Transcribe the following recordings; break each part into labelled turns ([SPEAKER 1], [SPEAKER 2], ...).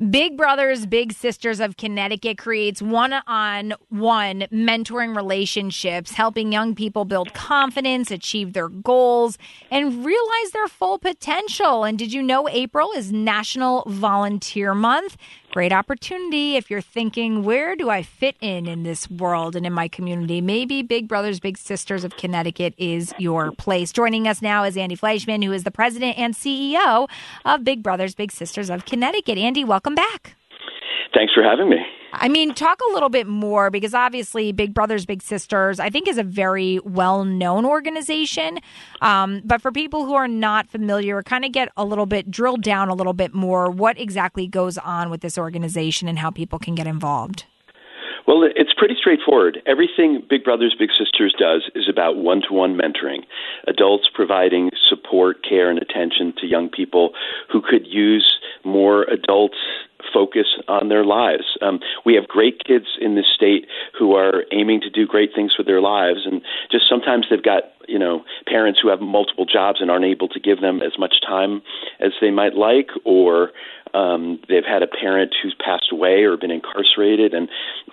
[SPEAKER 1] Big Brothers Big Sisters of Connecticut creates one-on-one mentoring relationships, helping young people build confidence, achieve their goals, and realize their full potential. And did you know April is National Volunteer Month? Great opportunity if you're thinking, where do I fit in this world and in my community? Maybe Big Brothers Big Sisters of Connecticut is your place. Joining us now is Andy Fleischman, who is the president and CEO of Big Brothers Big Sisters of Connecticut. Andy, welcome back.
[SPEAKER 2] Thanks for having me.
[SPEAKER 1] I mean, talk a little bit more, because obviously Big Brothers Big Sisters, I think, is a very well-known organization. But for people who are not familiar, kind of get a little bit, drilled down a little bit more, what exactly goes on with this organization and how people can get involved?
[SPEAKER 2] Well, it's pretty straightforward. Everything Big Brothers Big Sisters does is about one-to-one mentoring, adults providing support, care, and attention to young people who could use more adult focus on their lives. We have great kids in this state who are aiming to do great things with their lives, and just sometimes they've got parents who have multiple jobs and aren't able to give them as much time as they might like, or they've had a parent who's passed away or been incarcerated, and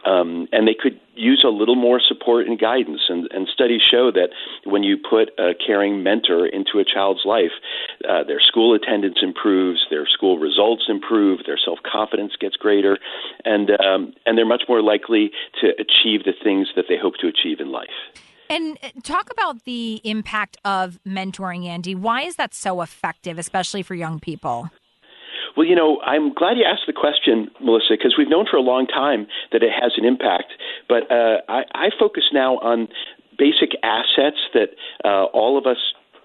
[SPEAKER 2] they could use a little more support and guidance. And studies show that when you put a caring mentor into a child's life, their school attendance improves, their school results improve, their self-confidence gets greater, and they're much more likely to achieve the things that they hope to achieve in life.
[SPEAKER 1] And talk about the impact of mentoring, Andy. Why is that so effective, especially for young people?
[SPEAKER 2] Well, I'm glad you asked the question, Melissa, because we've known for a long time that it has an impact. But I focus now on basic assets that all of us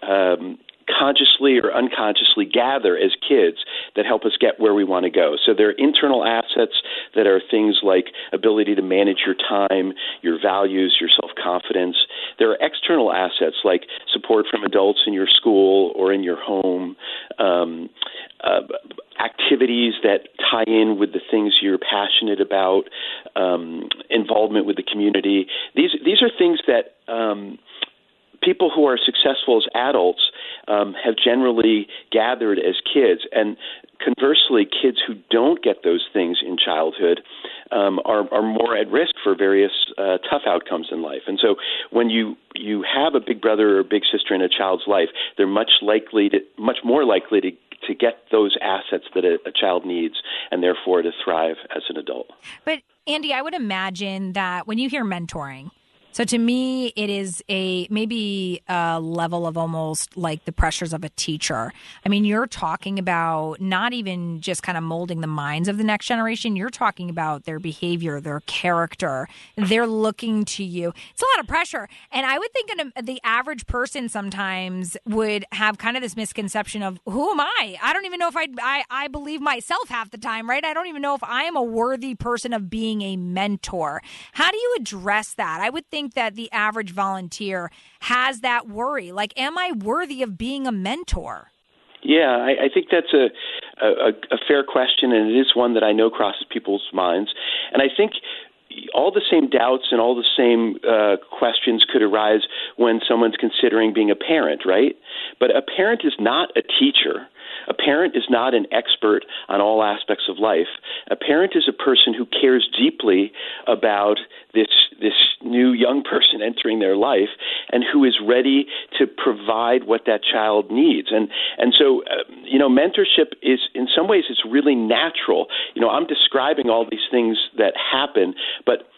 [SPEAKER 2] consciously or unconsciously gather as kids that help us get where we want to go. So there are internal assets that are things like ability to manage your time, your values, your self-confidence. There are external assets like support from adults in your school or in your home, activities that tie in with the things you're passionate about, involvement with the community. These are things that people who are successful as adults have generally gathered as kids. And conversely, kids who don't get those things in childhood are more at risk for various tough outcomes in life. And so when you have a big brother or big sister in a child's life, they're much more likely to get those assets that a child needs, and therefore to thrive as an adult.
[SPEAKER 1] But Andy, I would imagine that when you hear mentoring, so to me, it is maybe a level of almost like the pressures of a teacher. I mean, you're talking about not even just kind of molding the minds of the next generation. You're talking about their behavior, their character. They're looking to you. It's a lot of pressure. And I would think the average person sometimes would have kind of this misconception of, who am I? I don't even know if I believe myself half the time, right? I don't even know if I am a worthy person of being a mentor. How do you address that? I would think that the average volunteer has that worry. Like, am I worthy of being a mentor?
[SPEAKER 2] Yeah, I think that's a fair question, and it is one that I know crosses people's minds. And I think all the same doubts and all the same questions could arise when someone's considering being a parent, right? But a parent is not a teacher. A parent is not an expert on all aspects of life. A parent is a person who cares deeply about this new young person entering their life and who is ready to provide what that child needs. And so, mentorship is, in some ways, it's really natural. I'm describing all these things that happen, but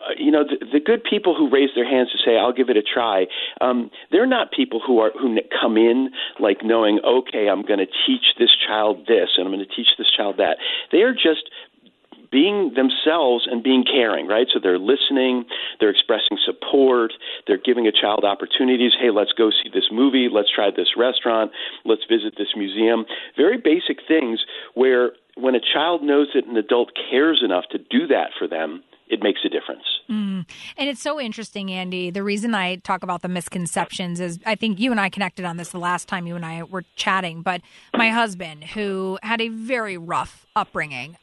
[SPEAKER 2] the good people who raise their hands to say, I'll give it a try, they're not people who come in like knowing, okay, I'm going to teach this child this and I'm going to teach this child that. They are just being themselves and being caring, right? So they're listening, they're expressing support, they're giving a child opportunities. Hey, let's go see this movie, let's try this restaurant, let's visit this museum. Very basic things where when a child knows that an adult cares enough to do that for them, it makes a difference.
[SPEAKER 1] And it's so interesting, Andy. The reason I talk about the misconceptions is I think you and I connected on this the last time you and I were chatting, but my husband, who had a very rough upbringing,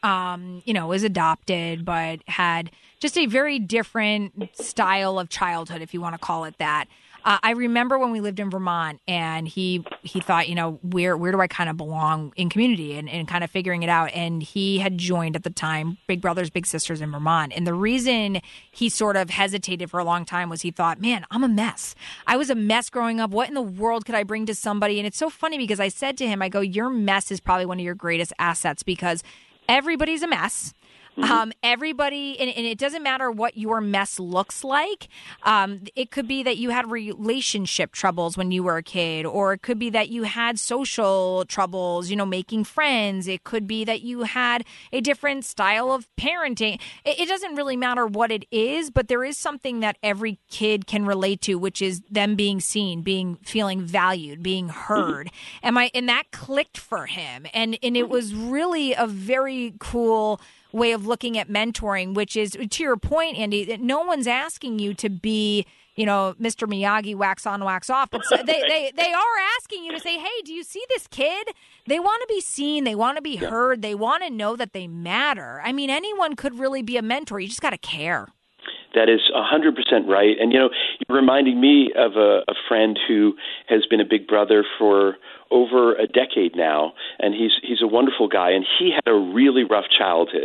[SPEAKER 1] was adopted, but had just a very different style of childhood, if you want to call it that. I remember when we lived in Vermont, and he thought, where do I kind of belong in community, and kind of figuring it out. And he had joined at the time Big Brothers Big Sisters in Vermont. And the reason he sort of hesitated for a long time was he thought, man, I'm a mess. I was a mess growing up. What in the world could I bring to somebody? And it's so funny because I said to him, I go, your mess is probably one of your greatest assets, because everybody's a mess. Everybody, and it doesn't matter what your mess looks like. It could be that you had relationship troubles when you were a kid, or it could be that you had social troubles, making friends. It could be that you had a different style of parenting. It doesn't really matter what it is, but there is something that every kid can relate to, which is them being seen, feeling valued, being heard. And that clicked for him. And it was really a very cool way of looking at mentoring, which is, to your point, Andy, that no one's asking you to be, Mr. Miyagi, wax on, wax off. But they are asking you to say, hey, do you see this kid? They want to be seen. They want to be heard. They want to know that they matter. I mean, anyone could really be a mentor. You just got to care.
[SPEAKER 2] That is 100% right. And, you're reminding me of a friend who has been a big brother for over a decade now, and he's a wonderful guy, and he had a really rough childhood.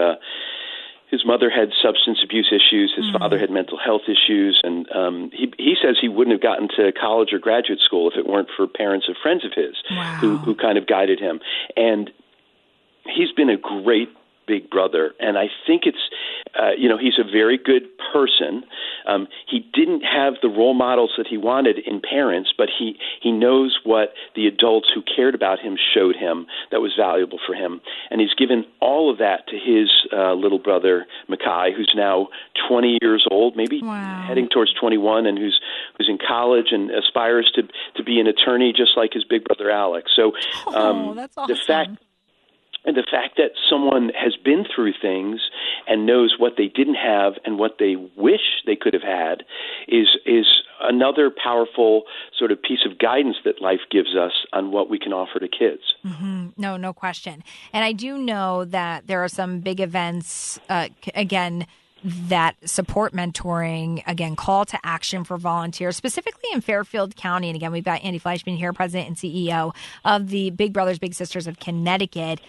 [SPEAKER 2] His mother had substance abuse issues. His father had mental health issues, and he says he wouldn't have gotten to college or graduate school if it weren't for parents of friends of his who kind of guided him. And he's been a great big brother, and I think it's he's a very good person. He didn't have the role models that he wanted in parents, but he knows what the adults who cared about him showed him that was valuable for him, and he's given all of that to his little brother Makai, who's now 20 years old, maybe heading towards 21, and who's in college and aspires to be an attorney just like his big brother Alex. So
[SPEAKER 1] that's awesome.
[SPEAKER 2] The fact that someone has been through things and knows what they didn't have and what they wish they could have had is another powerful sort of piece of guidance that life gives us on what we can offer to kids.
[SPEAKER 1] No question. And I do know that there are some big events, again, that support mentoring, again, call to action for volunteers, specifically in Fairfield County. And again, we've got Andy Fleischman here, president and CEO of the Big Brothers Big Sisters of Connecticut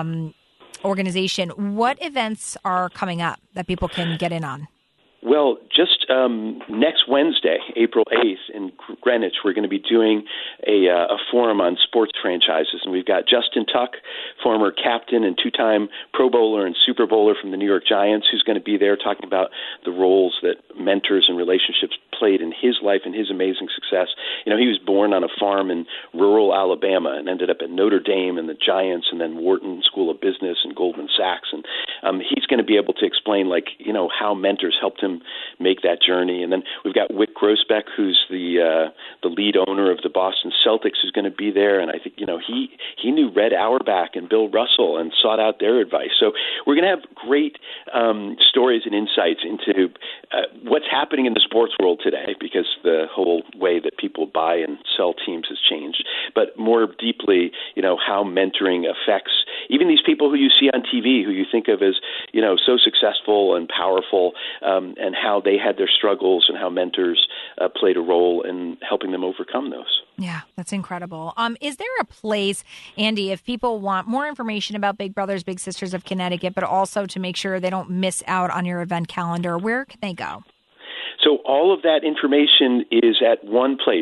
[SPEAKER 1] organization. What events are coming up that people can get in on?
[SPEAKER 2] Well, just next Wednesday, April 8th, in Greenwich, we're going to be doing a forum on sports franchises. And we've got Justin Tuck, former captain and two-time Pro Bowler and Super Bowler from the New York Giants, who's going to be there talking about the roles that mentors and relationships played in his life and his amazing success. He was born on a farm in rural Alabama and ended up at Notre Dame and the Giants and then Wharton School of Business and Goldman Sachs. And he's going to be able to explain, how mentors helped him make that journey. And then we've got Wick Grossbeck, who's the lead owner of the Boston Celtics, who's going to be there. And I think, he knew Red Auerbach and Bill Russell and sought out their advice. So we're going to have great stories and insights into what's happening in the sports world today, because the whole way that people buy and sell teams has changed. But more deeply, how mentoring affects even these people who you see on TV, who you think of as, so successful and powerful, and how they had their struggles and how mentors played a role in helping them overcome those.
[SPEAKER 1] Yeah, that's incredible. Is there a place, Andy, if people want more information about Big Brothers Big Sisters of Connecticut, but also to make sure they don't miss out on your event calendar, where can they go?
[SPEAKER 2] So all of that information is at one place,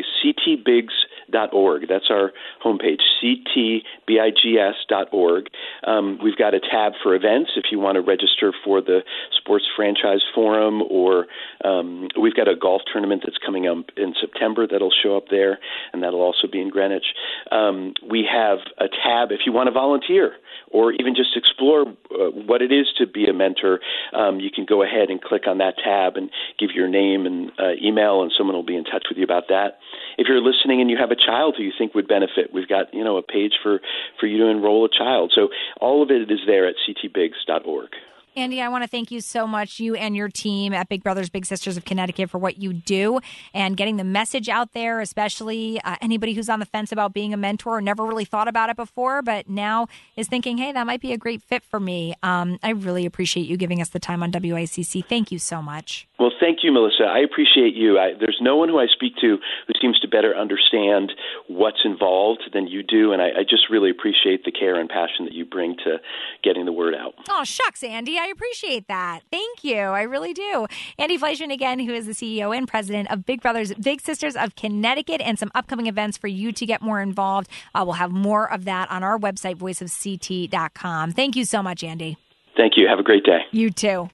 [SPEAKER 2] ctbigs.org. That's our homepage, ctbigs.org. We've got a tab for events if you want to register for the Sports Franchise Forum, or we've got a golf tournament that's coming up in September that'll show up there, and that'll also be in Greenwich. We have a tab if you want to volunteer or even just explore what it is to be a mentor. You can go ahead and click on that tab and give your name and email, and someone will be in touch with you about that. If you're listening and you have a child who you think would benefit, we've got a page for you to enroll a child. So all of it is there at ctbigs.org.
[SPEAKER 1] Andy, I want to thank you so much, you and your team at Big Brothers Big Sisters of Connecticut, for what you do and getting the message out there, especially anybody who's on the fence about being a mentor, never really thought about it before, but now is thinking, hey, that might be a great fit for me. I really appreciate you giving us the time on WICC. Thank you so much.
[SPEAKER 2] Well, thank you, Melissa. I appreciate you. There's no one who I speak to who seems to better understand what's involved than you do, and I just really appreciate the care and passion that you bring to getting the word out.
[SPEAKER 1] Oh, shucks, Andy. I appreciate that. Thank you. I really do. Andy Fleischman, again, who is the CEO and president of Big Brothers Big Sisters of Connecticut, and some upcoming events for you to get more involved. We'll have more of that on our website, voiceofct.com. Thank you so much, Andy.
[SPEAKER 2] Thank you. Have a great day.
[SPEAKER 1] You too.